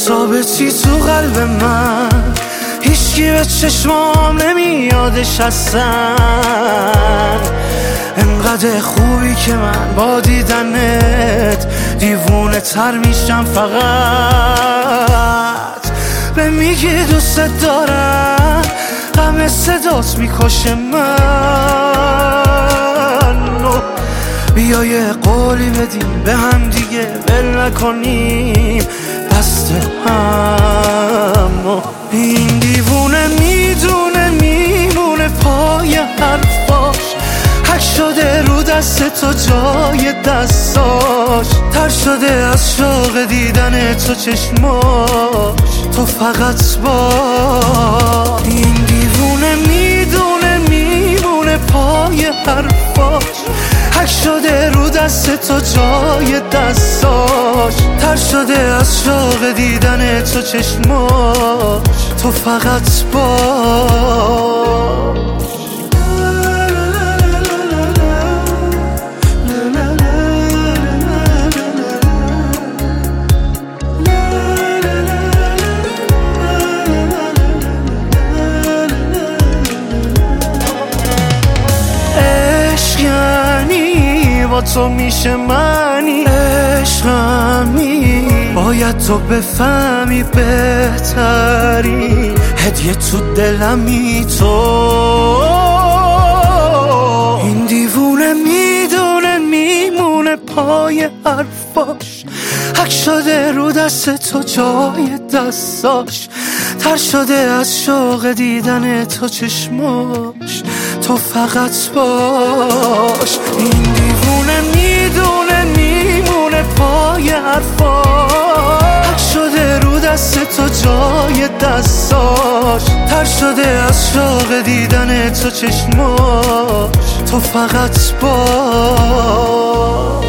ثابتی تو قلب من، هیچکی به چشمام نمیادش هستن. انقدر خوبی که من با دیدنت دیوونه تر میشم، فقط به میگی دوست دارم، غم صدات میکشه من. بیا یه قولی بدیم به هم دیگه، ول نکنیم دست هم. این دیوونه میدونه میمونه پای حرفاش، حک شده رو دست تو جای دستاش، تر شده از شوق دیدن تو چشماش، تو فقط با. این دیوونه میدونه میمونه پای حرفاش، حک شده رو دست تو جای دستاش، تر شده از شوق دیدن تو چشماش، تو فقط باش. با تو میشه منی، عشقمی باید تو بفهمی بهتری، هدیه تو دلمی تو. این دیوونه میدونه میمونه پای حرفاش، حک شده رو دست تو جای دستاش، تر شده از شوق دیدن تو چشماش، تو فقط باش. این دیوونه میدونه میمونه پای حرفاش، حک شده رو دست تو جای دستاش، تر شده از شوق دیدن تو چشماش، تو فقط باش.